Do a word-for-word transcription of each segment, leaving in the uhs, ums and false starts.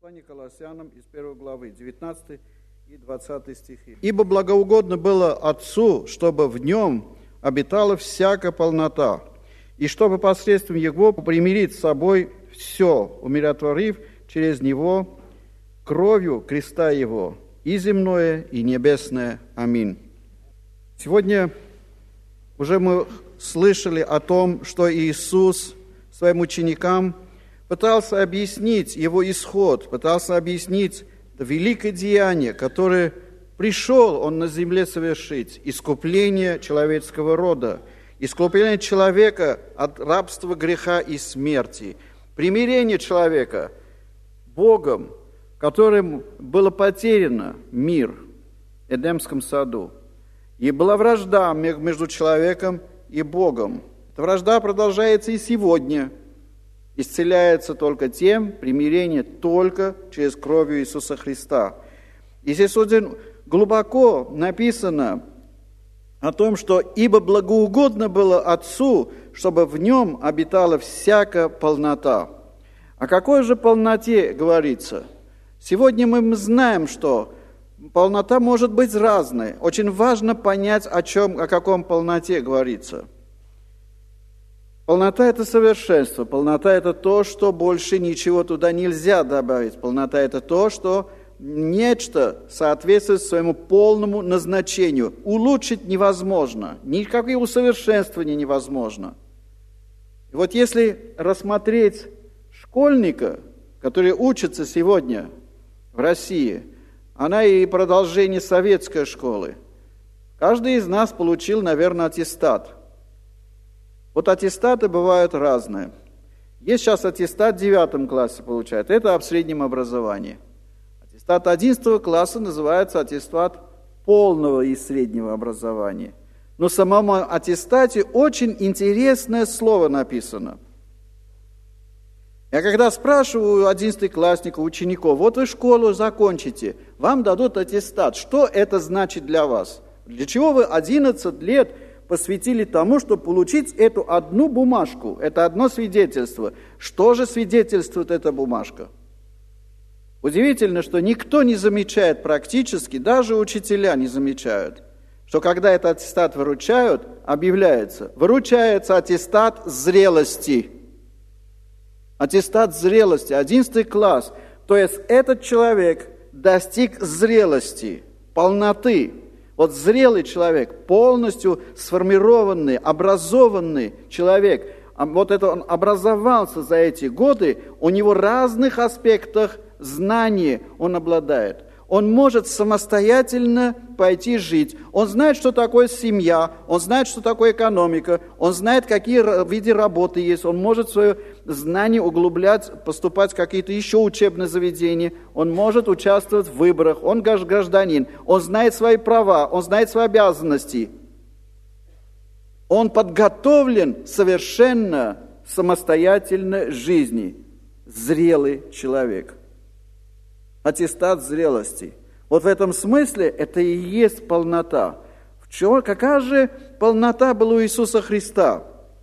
Послание Колоссянам из первой главы, девятнадцатый и двадцатый стихи. «Ибо благоугодно было Отцу, чтобы в нем обитала всякая полнота, и чтобы посредством Его примирить с собой все, умиротворив через Него кровью креста Его, и земное, и небесное. Аминь». Сегодня уже мы слышали о том, что Иисус своим ученикам пытался объяснить его исход, пытался объяснить великое деяние, которое пришел он на земле совершить, искупление человеческого рода, искупление человека от рабства, греха и смерти, примирение человека Богом, которым было потеряно мир в Эдемском саду. И была вражда между человеком и Богом. Эта вражда продолжается и сегодня. Исцеляется только тем, примирение только через кровь Иисуса Христа. И здесь очень глубоко написано о том, что «ибо благоугодно было Отцу, чтобы в нем обитала всякая полнота». О какой же полноте говорится? Сегодня мы знаем, что полнота может быть разной. Очень важно понять, о чем, о каком полноте говорится. Полнота – это совершенство. Полнота – это то, что больше ничего туда нельзя добавить. Полнота – это то, что нечто соответствует своему полному назначению. Улучшить невозможно. Никакое усовершенствование невозможно. И вот если рассмотреть школьника, который учится сегодня в России, она и продолжение советской школы. Каждый из нас получил, наверное, аттестат. Вот аттестаты бывают разные. Есть сейчас аттестат в девятом классе получают. Это об среднем образовании. Аттестат одиннадцатого класса называется аттестат полного и среднего образования. Но в самом аттестате очень интересное слово написано. Я когда спрашиваю одиннадцатиклассников, учеников, вот вы школу закончите, вам дадут аттестат. Что это значит для вас? Для чего вы одиннадцать лет посвятили тому, чтобы получить эту одну бумажку, это одно свидетельство? Что же свидетельствует эта бумажка? Удивительно, что никто не замечает практически, даже учителя не замечают, что когда этот аттестат выручают, объявляется, выручается аттестат зрелости. Аттестат зрелости, одиннадцатый класс. То есть этот человек достиг зрелости, полноты. Вот зрелый человек, полностью сформированный, образованный человек, вот это он образовался за эти годы, у него в разных аспектах знаний он обладает. Он может самостоятельно пойти жить. Он знает, что такое семья, он знает, что такое экономика, он знает, какие виды работы есть, он может свое знание углублять, поступать в какие-то еще учебные заведения, он может участвовать в выборах, он гражданин, он знает свои права, он знает свои обязанности. Он подготовлен совершенно самостоятельной жизни. Зрелый человек. Аттестат зрелости. Вот в этом смысле это и есть полнота. В чем, какая же полнота была у Иисуса Христа?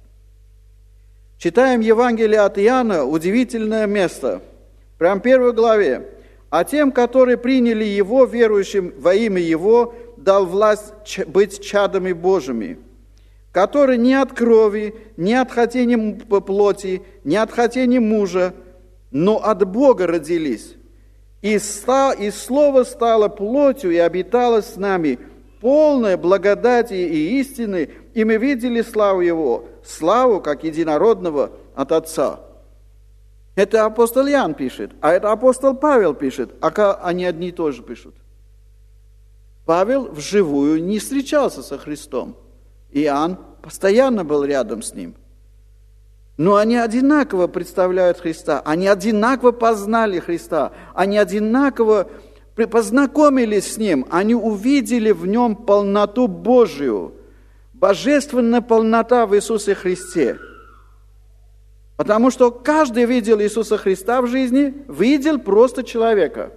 Читаем Евангелие от Иоанна, удивительное место. Прям в первой главе. «А тем, которые приняли Его, верующим во имя Его, дал власть быть чадами Божьими, которые не от крови, не от хотения плоти, не от хотения мужа, но от Бога родились». И, ста, и Слово стало плотью и обитало с нами, полное благодати и истины, и мы видели славу Его, славу как единородного от Отца. Это апостол Иоанн пишет, а это апостол Павел пишет, а они одни и то же пишут. Павел вживую не встречался со Христом, Иоанн постоянно был рядом с ним. Но они одинаково представляют Христа, они одинаково познали Христа, они одинаково познакомились с Ним, они увидели в Нем полноту Божию, божественная полнота в Иисусе Христе. Потому что каждый видел Иисуса Христа в жизни, видел просто человека.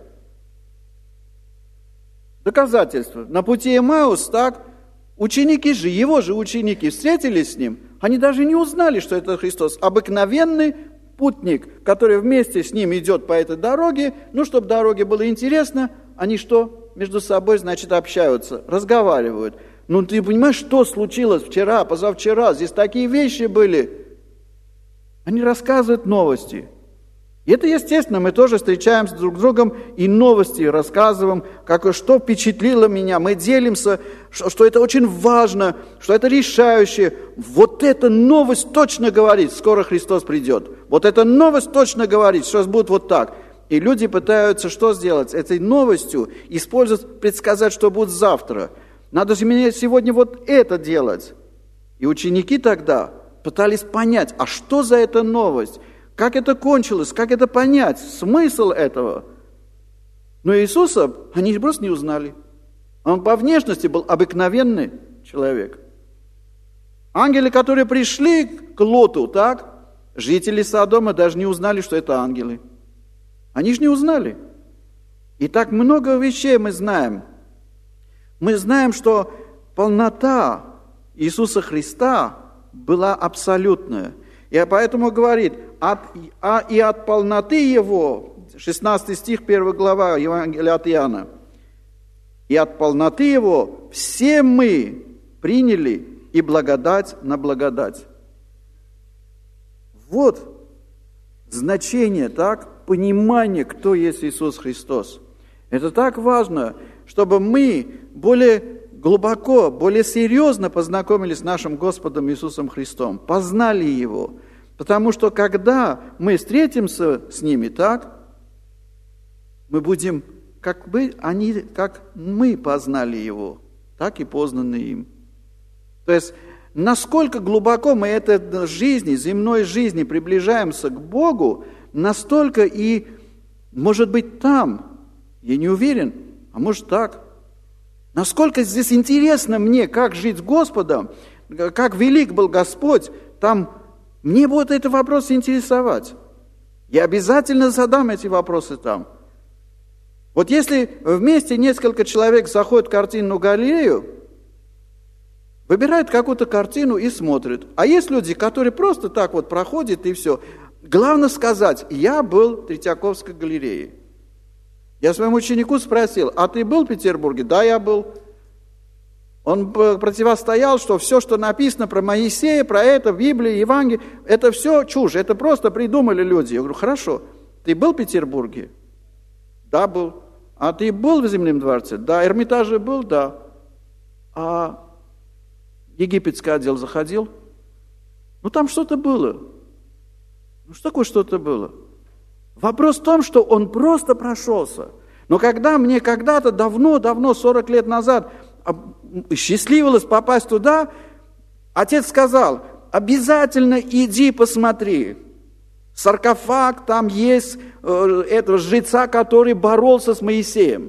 Доказательство. На пути Эмаус так, ученики же, его же ученики встретились с Ним, они даже не узнали, что это Христос. Обыкновенный путник, который вместе с ним идет по этой дороге, ну, чтобы дороге было интересно, они что? Между собой, значит, общаются, разговаривают. Ну, ты понимаешь, что случилось вчера, позавчера? Здесь такие вещи были. Они рассказывают новости. И это естественно, мы тоже встречаемся друг с другом и новости рассказываем, как, что впечатлило меня. Мы делимся, что, что это очень важно, что это решающее. Вот эта новость точно говорит, скоро Христос придет. Вот эта новость точно говорит, что будет вот так. И люди пытаются что сделать? Этой новостью использовать, предсказать, что будет завтра. Надо же мне сегодня вот это делать. И ученики тогда пытались понять, а что за эта новость? Как это кончилось? Как это понять? Смысл этого? Но Иисуса они просто не узнали. Он по внешности был обыкновенный человек. Ангелы, которые пришли к Лоту, так? Жители Содома даже не узнали, что это ангелы. Они же не узнали. И так много вещей мы знаем. Мы знаем, что полнота Иисуса Христа была абсолютная. И поэтому говорит, от, а и от полноты Его, шестнадцатый стих, первая глава Евангелия от Иоанна, и от полноты Его все мы приняли и благодать на благодать. Вот значение, так, понимание, кто есть Иисус Христос. Это так важно, чтобы мы более глубоко, более серьезно познакомились с нашим Господом Иисусом Христом, познали Его. Потому что когда мы встретимся с ними, так, мы будем, как бы они, как мы познали Его, так и познаны им. То есть, насколько глубоко мы этой жизни, земной жизни приближаемся к Богу, настолько и, может быть, там, я не уверен, а может так. Насколько здесь интересно мне, как жить с Господом, как велик был Господь, там мне будет этот вопрос интересовать. Я обязательно задам эти вопросы там. Вот если вместе несколько человек заходят в картинную галерею, выбирают какую-то картину и смотрят. А есть люди, которые просто так вот проходят и все. Главное сказать, я был в Третьяковской галерее. Я своему ученику спросил, а ты был в Петербурге? Да, я был. Он противостоял, что все, что написано про Моисея, про это в Библии, Евангелии, это все чушь, это просто придумали люди. Я говорю, хорошо, ты был в Петербурге? Да, был. А ты был в Зимнем дворце? Да. Эрмитаже был? Да. А египетский отдел заходил? Ну, там что-то было. Ну, что такое что-то было? Вопрос в том, что он просто прошелся. Но когда мне когда-то давно-давно, сорок лет назад, счастливилось попасть туда, отец сказал, обязательно иди посмотри. Саркофаг, там есть э, этого жреца, который боролся с Моисеем.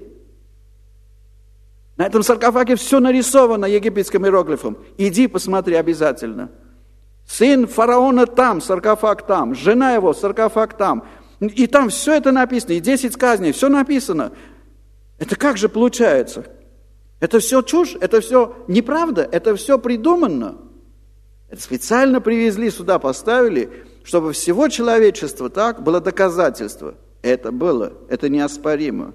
На этом саркофаге все нарисовано египетским иероглифом. Иди посмотри обязательно. Сын фараона там, саркофаг там, жена его, саркофаг там. И там все это написано, и десять казней, все написано. Это как же получается? Это все чушь, это все неправда, это все придумано. Это специально привезли сюда, поставили, чтобы всего человечества так было доказательство. Это было, это неоспоримо.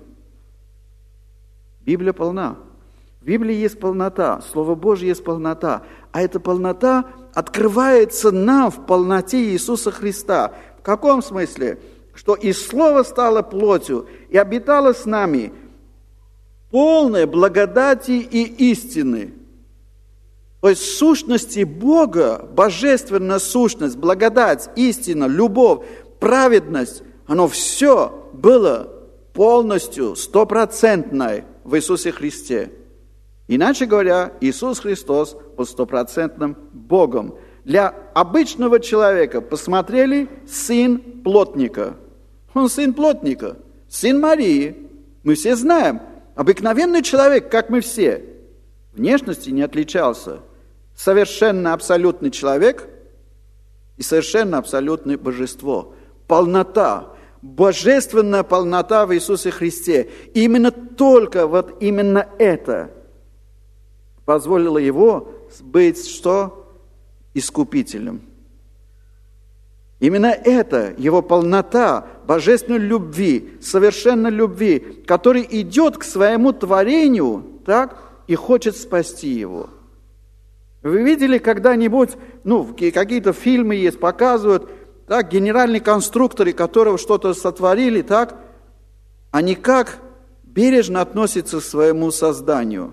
Библия полна. В Библии есть полнота, Слово Божье есть полнота. А эта полнота открывается нам в полноте Иисуса Христа. В каком смысле? Что и Слово стало плотью и обитало с нами, полное благодати и истины. То есть сущности Бога, божественная сущность, благодать, истина, любовь, праведность, оно все было полностью, стопроцентной в Иисусе Христе. Иначе говоря, Иисус Христос был стопроцентным Богом. Для обычного человека посмотрели сын плотника. Он сын плотника, сын Марии. Мы все знаем. Обыкновенный человек, как мы все. Внешности не отличался. Совершенно абсолютный человек и совершенно абсолютное божество. Полнота, божественная полнота в Иисусе Христе. И именно только вот именно это позволило его быть что? Искупителем. Именно это, его полнота божественной любви, совершенной любви, который идет к своему творению, так, и хочет спасти его. Вы видели когда-нибудь, ну, какие-то фильмы есть, показывают, так, генеральные конструкторы, которые что-то сотворили, так, они как бережно относятся к своему созданию.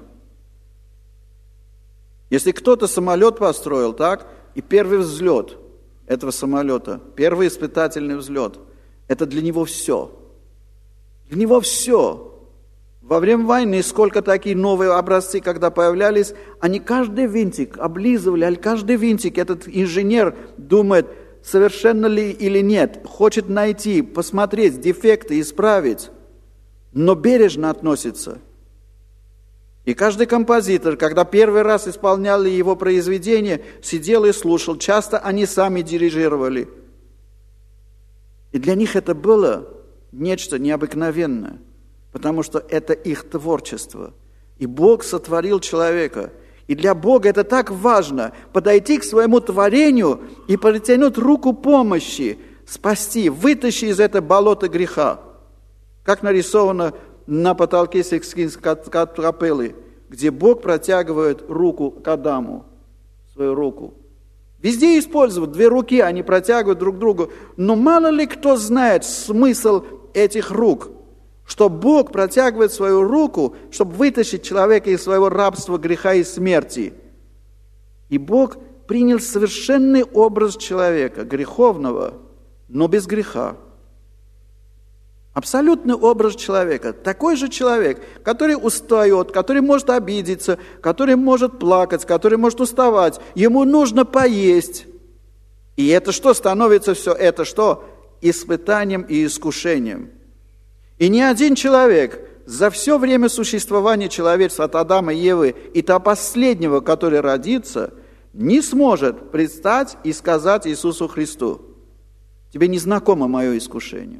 Если кто-то самолет построил, так, и первый взлет этого самолета, первый испытательный взлет, это для него все. Для него все. Во время войны сколько такие новые образцы, когда появлялись, они каждый винтик облизывали, а каждый винтик этот инженер думает, совершенно ли или нет, хочет найти, посмотреть дефекты, исправить, но бережно относится. И каждый композитор, когда первый раз исполняли его произведение, сидел и слушал. Часто они сами дирижировали. И для них это было нечто необыкновенное, потому что это их творчество. И Бог сотворил человека. И для Бога это так важно подойти к своему творению и протянуть руку помощи, спасти, вытащить из этого болота греха. Как нарисовано на потолке Сикстинской капеллы, где Бог протягивает руку к Адаму, свою руку. Везде используют две руки, они протягивают друг к другу. Но мало ли кто знает смысл этих рук, что Бог протягивает свою руку, чтобы вытащить человека из своего рабства, греха и смерти. И Бог принял совершенный образ человека, греховного, но без греха. Абсолютный образ человека. Такой же человек, который устает, который может обидеться, который может плакать, который может уставать. Ему нужно поесть. И это что становится все это? Что? Испытанием и искушением. И ни один человек за все время существования человечества от Адама и Евы и до последнего, который родится, не сможет предстать и сказать Иисусу Христу: тебе не знакомо мое искушение.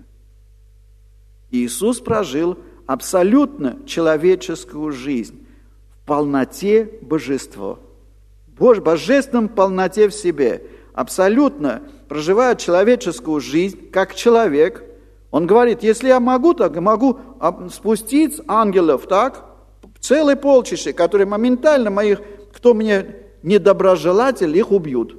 Иисус прожил абсолютно человеческую жизнь в полноте божества. Боже, божественном полноте в себе. Абсолютно проживая человеческую жизнь как человек. Он говорит, если я могу, так я могу спустить ангелов, так, целое полчище, которые моментально моих, кто мне недоброжелатель, их убьют.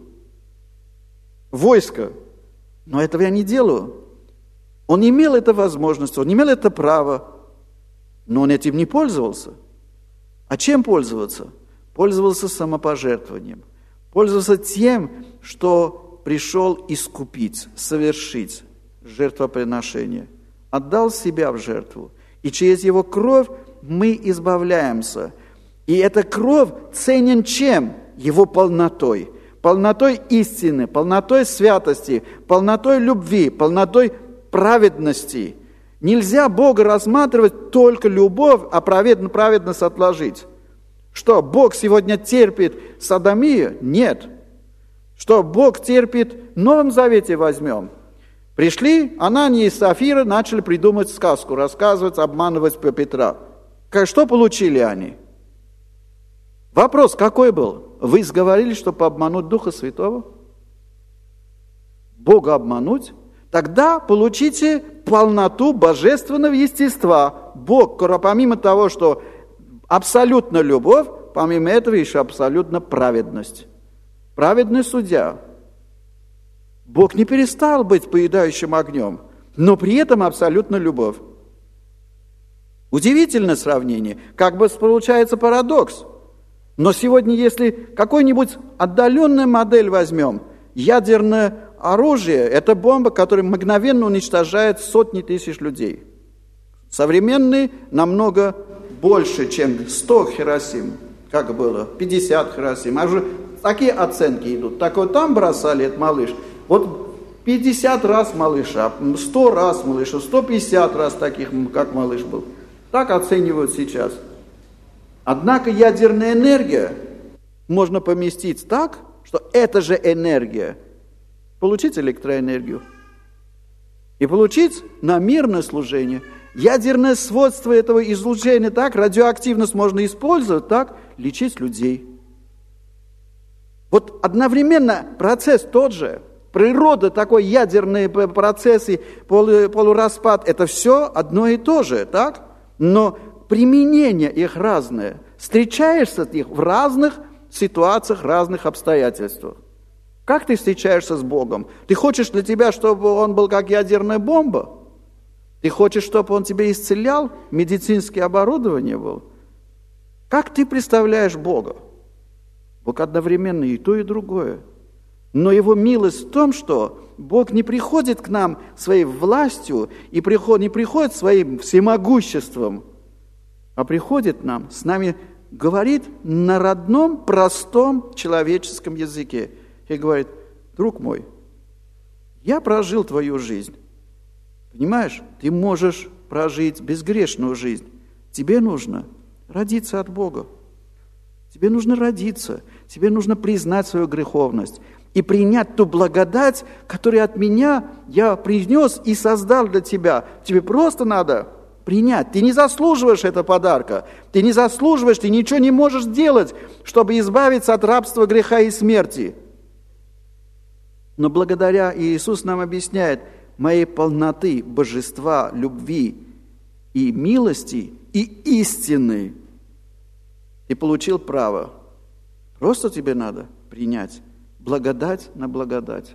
Войско. Но этого я не делаю. Он имел эту возможность, он имел это право, но он этим не пользовался. А чем пользоваться? Пользовался самопожертвованием. Пользовался тем, что пришел искупить, совершить жертвоприношение. Отдал себя в жертву. И через его кровь мы избавляемся. И эта кровь ценен чем? Его полнотой. Полнотой истины, полнотой святости, полнотой любви, полнотой праведности. Нельзя Бога рассматривать только любовь, а праведность отложить. Что, Бог сегодня терпит содомию? Нет. Что, Бог терпит в Новом Завете возьмем? Пришли Анания и Сафира, начали придумывать сказку, рассказывать, обманывать Петра. Что получили они? Вопрос какой был? Вы сговорились, чтобы обмануть Духа Святого? Бога обмануть? Тогда получите полноту божественного естества. Бог, помимо того, что абсолютно любовь, помимо этого еще абсолютно праведность. Праведный судья. Бог не перестал быть поедающим огнем, но при этом абсолютно любовь. Удивительное сравнение. Как бы получается парадокс. Но сегодня, если какую-нибудь отдаленную модель возьмем, ядерное оружие – это бомба, которая мгновенно уничтожает сотни тысяч людей. Современные намного больше, чем сто Хиросим, как было, пятьдесят Хиросим. А уже такие оценки идут. Так вот там бросали этот малыш, вот пятьдесят раз малыша, сто раз малыша, сто пятьдесят раз таких, как малыш был. Так оценивают сейчас. Однако ядерная энергия можно поместить так, что эта же энергия получить электроэнергию и получить на мирное служение. Ядерное свойство этого излучения, так, радиоактивность можно использовать, так, лечить людей. Вот одновременно процесс тот же природа, такой ядерные процессы, полу, полураспад, это все одно и то же, так? Но применение их разное. Встречаешься с них в разных ситуациях, разных обстоятельствах. Как ты встречаешься с Богом? Ты хочешь для тебя, чтобы Он был как ядерная бомба? Ты хочешь, чтобы Он тебя исцелял? Медицинское оборудование было? Как ты представляешь Бога? Бог одновременно и то, и другое. Но Его милость в том, что Бог не приходит к нам своей властью и приход, не приходит своим всемогуществом, а приходит нам, с нами говорит на родном, простом человеческом языке. И говорит: друг мой, я прожил твою жизнь. Понимаешь, ты можешь прожить безгрешную жизнь. Тебе нужно родиться от Бога. Тебе нужно родиться. Тебе нужно признать свою греховность и принять ту благодать, которую от меня я принес и создал для тебя. Тебе просто надо принять. Ты не заслуживаешь этого подарка. Ты не заслуживаешь, ты ничего не можешь делать, чтобы избавиться от рабства, греха и смерти. Но благодаря, и Иисус нам объясняет, моей полноты, божества, любви и милости и истины ты получил право. Просто тебе надо принять благодать на благодать.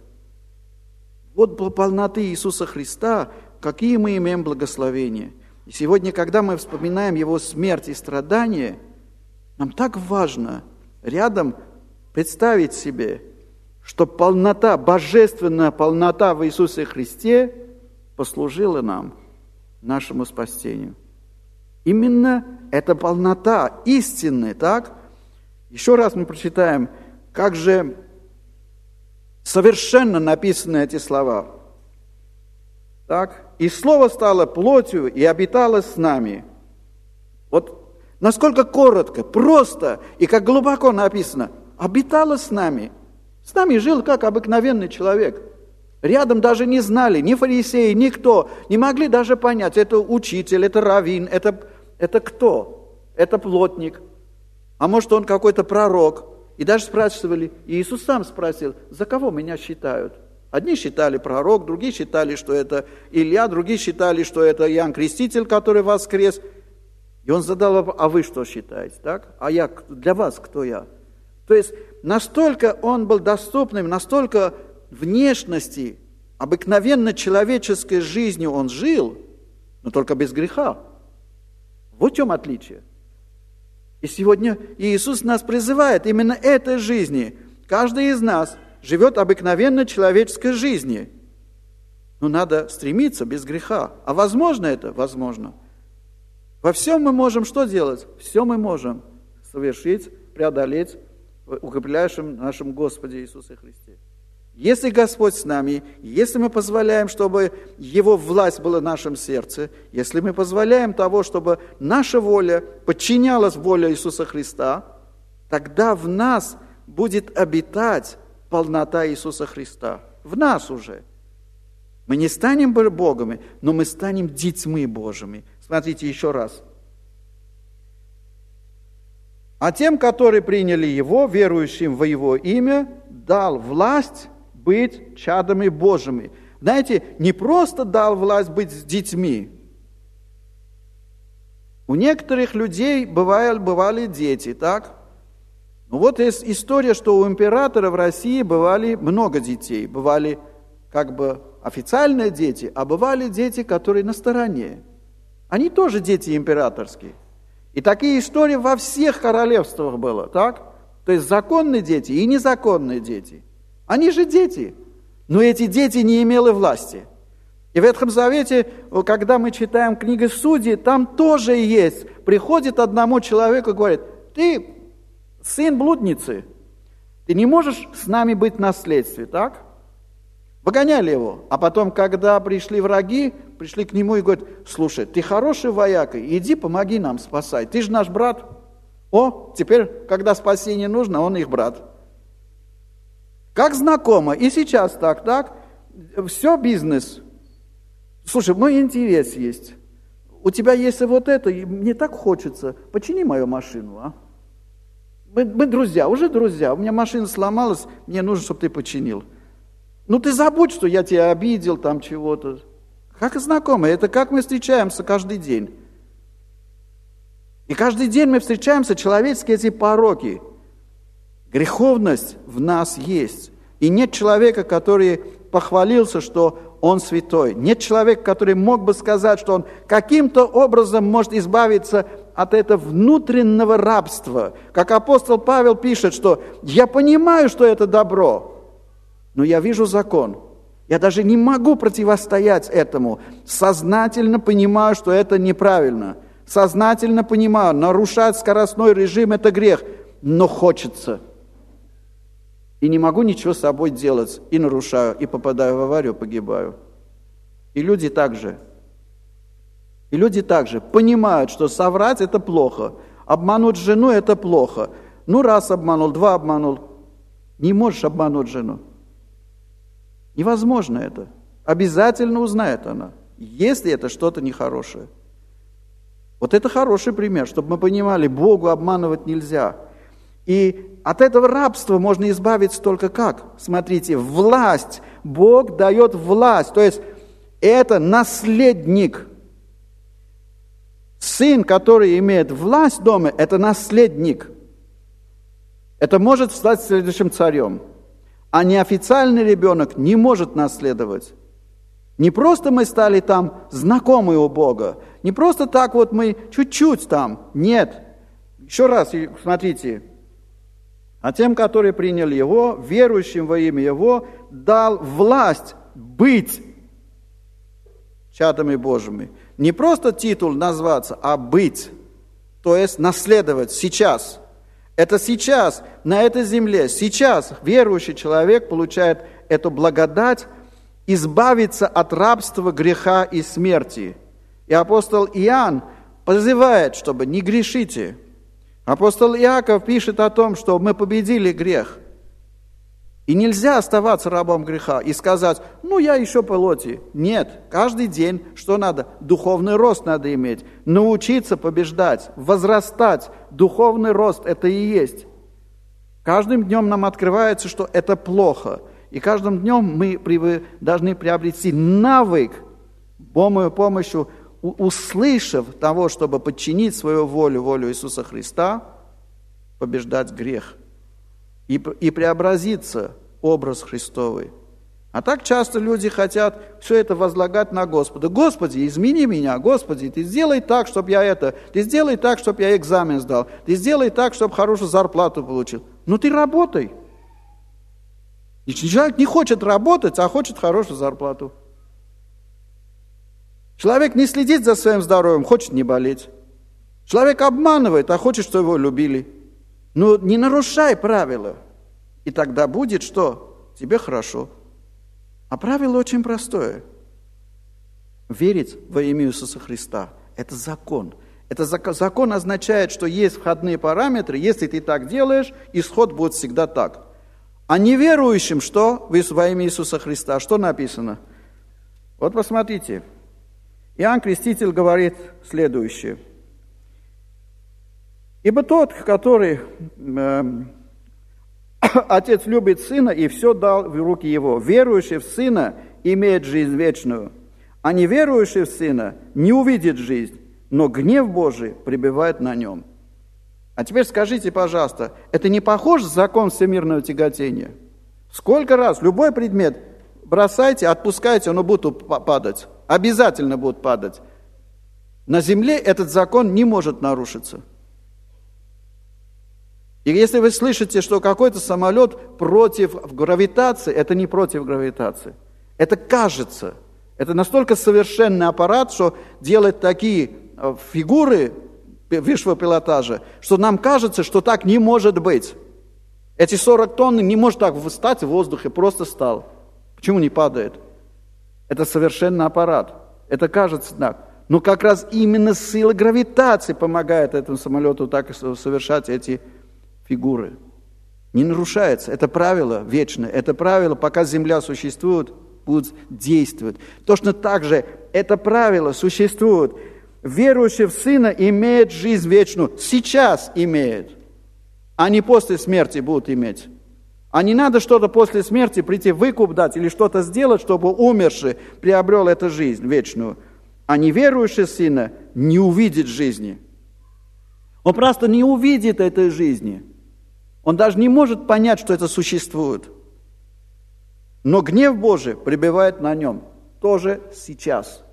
Вот полноты Иисуса Христа, какие мы имеем благословения. И сегодня, когда мы вспоминаем Его смерть и страдания, нам так важно рядом представить себе, что полнота, божественная полнота в Иисусе Христе послужила нам, нашему спасению. Именно эта полнота истины, так? Еще раз мы прочитаем, как же совершенно написаны эти слова. Так? «И Слово стало плотью и обитало с нами». Вот насколько коротко, просто и как глубоко написано. «Обитало с нами». С нами жил как обыкновенный человек. Рядом даже не знали, ни фарисеи, никто. Не могли даже понять, это учитель, это раввин, это, это кто? Это плотник. А может, он какой-то пророк. И даже спрашивали, и Иисус сам спросил, за кого меня считают? Одни считали пророк, другие считали, что это Илья, другие считали, что это Иоанн Креститель, который воскрес. И он задал, а вы что считаете? Так? А я, для вас кто я? То есть настолько он был доступным, настолько внешности, обыкновенно человеческой жизнью он жил, но только без греха. Вот в чем отличие. И сегодня Иисус нас призывает именно этой жизни. Каждый из нас живет обыкновенно человеческой жизнью. Но надо стремиться без греха. А возможно это? Возможно. Во всем мы можем что делать? Все мы можем совершить, преодолеть в укрепляющем нашем Господе Иисусе Христе. Если Господь с нами, если мы позволяем, чтобы Его власть была в нашем сердце, если мы позволяем того, чтобы наша воля подчинялась воле Иисуса Христа, тогда в нас будет обитать полнота Иисуса Христа. В нас уже. Мы не станем Богами, но мы станем детьми Божьими. Смотрите еще раз. А тем, которые приняли Его, верующим во Его имя, дал власть быть чадами Божьими. Знаете, не просто дал власть быть с детьми. У некоторых людей бывали, бывали дети, так? Ну вот есть история, что у императора в России бывали много детей. Бывали как бы официальные дети, а бывали дети, которые на стороне. Они тоже дети императорские. И такие истории во всех королевствах было, так? То есть законные дети и незаконные дети. Они же дети, но эти дети не имели власти. И в Ветхом Завете, когда мы читаем книгу Судей, там тоже есть. Приходит одному человеку и говорит, ты сын блудницы, ты не можешь с нами быть в наследстве, так? Выгоняли его. А потом, когда пришли враги, пришли к нему и говорят, слушай, ты хороший вояка, иди помоги нам спасай. Ты же наш брат. О, теперь, когда спасение нужно, он их брат. Как знакомо. И сейчас так, так. Все бизнес. Слушай, мой интерес есть. У тебя есть вот это, и мне так хочется. Почини мою машину, а? Мы, мы друзья, уже друзья. У меня машина сломалась, мне нужно, чтобы ты починил. Ну ты забудь, что я тебя обидел, там чего-то. Как и знакомые, это как мы встречаемся каждый день. И каждый день мы встречаемся, человеческие эти пороки. Греховность в нас есть. И нет человека, который похвалился, что он святой. Нет человека, который мог бы сказать, что он каким-то образом может избавиться от этого внутреннего рабства. Как апостол Павел пишет, что я понимаю, что это добро, но я вижу закон. Я даже не могу противостоять этому. Сознательно понимаю, что это неправильно. Сознательно понимаю, нарушать скоростной режим – это грех, но хочется. И не могу ничего с собой делать, и нарушаю, и попадаю в аварию, погибаю. И люди также. И люди также понимают, что соврать – это плохо, обмануть жену – это плохо. Ну, раз обманул, два обманул. Не можешь обмануть жену. Невозможно это. Обязательно узнает она, если это что-то нехорошее. Вот это хороший пример, чтобы мы понимали, Богу обманывать нельзя. И от этого рабства можно избавиться только как? Смотрите, власть. Бог дает власть. То есть это наследник. Сын, который имеет власть в доме, это наследник. Это может стать следующим царем. А неофициальный ребенок не может наследовать. Не просто мы стали там знакомы у Бога. Не просто так вот мы чуть-чуть там. Нет. Еще раз, смотрите. А тем, которые приняли Его, верующим во имя Его, дал власть быть чадами Божьими. Не просто титул назваться, а быть. То есть наследовать сейчас. Это сейчас, на этой земле, сейчас верующий человек получает эту благодать избавиться от рабства, греха и смерти. И апостол Иоанн призывает, чтобы не грешите. Апостол Иаков пишет о том, что мы победили грех. И нельзя оставаться рабом греха и сказать, ну я еще плоти. Нет, каждый день что надо? Духовный рост надо иметь. Научиться побеждать, возрастать. Духовный рост это и есть. Каждым днем нам открывается, что это плохо. И каждым днем мы должны приобрести навык, Божьей помощью, услышав того, чтобы подчинить свою волю, волю Иисуса Христа, побеждать грех и, и преобразиться образ Христовый. А так часто люди хотят все это возлагать на Господа. Господи, измени меня, Господи, Ты сделай так, чтобы я это, Ты сделай так, чтобы я экзамен сдал, Ты сделай так, чтобы хорошую зарплату получил. Ну Ты работай. И человек не хочет работать, а хочет хорошую зарплату. Человек не следит за своим здоровьем, хочет не болеть. Человек обманывает, а хочет, чтобы его любили. Ну, не нарушай правила. И тогда будет что? Тебе хорошо. А правило очень простое. Верить во имя Иисуса Христа – это закон. Это закон означает, что есть входные параметры. Если ты так делаешь, исход будет всегда так. А неверующим что? Во имя Иисуса Христа. Что написано? Вот посмотрите. Иоанн Креститель говорит следующее. «Ибо тот, который э, Отец любит Сына и все дал в руки Его, верующий в Сына имеет жизнь вечную, а неверующий в Сына не увидит жизнь, но гнев Божий пребывает на нем». А теперь скажите, пожалуйста, это не похож на закон всемирного тяготения? Сколько раз любой предмет бросайте, отпускайте, он будет падать. Обязательно будет падать. На земле этот закон не может нарушиться. И если вы слышите, что какой-то самолет против гравитации, это не против гравитации. Это кажется. Это настолько совершенный аппарат, что делает такие фигуры высшего пилотажа, что нам кажется, что так не может быть. Эти сорок тонн не может так встать в воздухе, просто стал. Почему не падает? Это совершенный аппарат. Это кажется так. Но как раз именно сила гравитации помогает этому самолету так совершать эти фигуры. Не нарушается. Это правило вечное. Это правило, пока Земля существует, будет действовать. Точно так же это правило существует. Верующий в Сына имеет жизнь вечную. Сейчас имеет. А не после смерти будут иметь. А не надо что-то после смерти прийти, выкуп дать или что-то сделать, чтобы умерший приобрел эту жизнь вечную. А неверующий сына не увидит жизни. Он просто не увидит этой жизни. Он даже не может понять, что это существует. Но гнев Божий пребывает на нем тоже сейчас.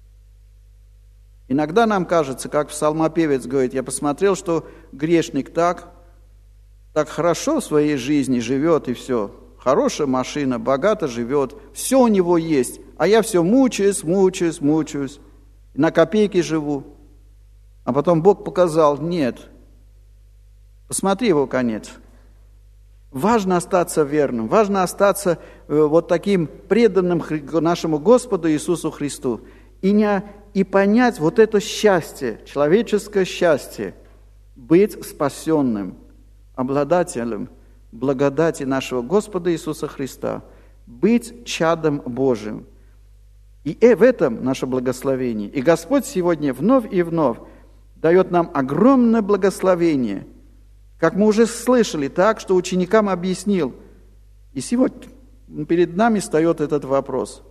Иногда нам кажется, как псалмопевец говорит, я посмотрел, что грешник так, так хорошо в своей жизни живет и все. Хорошая машина, богато живет, все у него есть. А я все мучаюсь, мучаюсь, мучаюсь. На копейки живу. А потом Бог показал, нет. Посмотри его конец. Важно остаться верным, важно остаться вот таким преданным нашему Господу Иисусу Христу. И, не, и понять вот это счастье, человеческое счастье, быть спасенным, обладателем благодати нашего Господа Иисуса Христа, быть чадом Божьим. И в этом наше благословение. И Господь сегодня вновь и вновь дает нам огромное благословение, как мы уже слышали, так, что ученикам объяснил. И сегодня перед нами встает этот вопрос.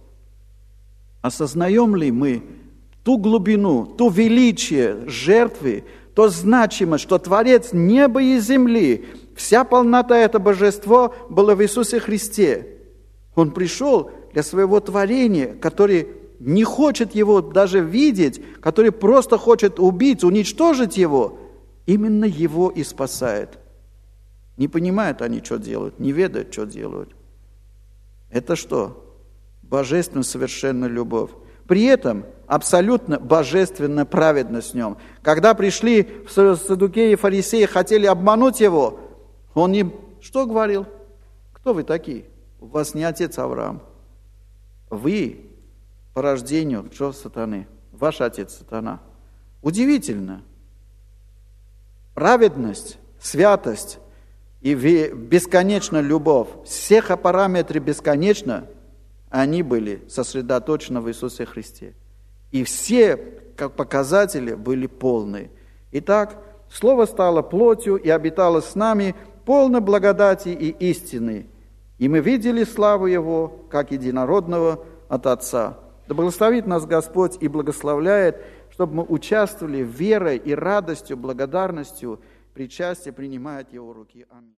Осознаем ли мы ту глубину, ту величие жертвы, то значимость, что Творец неба и земли, вся полнота этого божества была в Иисусе Христе. Он пришел для своего творения, который не хочет его даже видеть, который просто хочет убить, уничтожить его, именно его и спасает. Не понимают они, что делают, не ведают, что делают. Это что? Божественная совершенная любовь. При этом абсолютно божественная праведность в нем. Когда пришли саддукеи и фарисеи, хотели обмануть его, он им что говорил? Кто вы такие? У вас не отец Авраам. Вы по рождению, что сатаны? Ваш отец сатана. Удивительно. Праведность, святость и бесконечная любовь, всех параметры бесконечно, они были сосредоточены в Иисусе Христе. И все, как показатели, были полны. Итак, Слово стало плотью и обитало с нами, полно благодати и истины. И мы видели славу Его, как единородного от Отца. Да благословит нас Господь и благословляет, чтобы мы участвовали верой и радостью, благодарностью, причастие принимать Его руки. Аминь.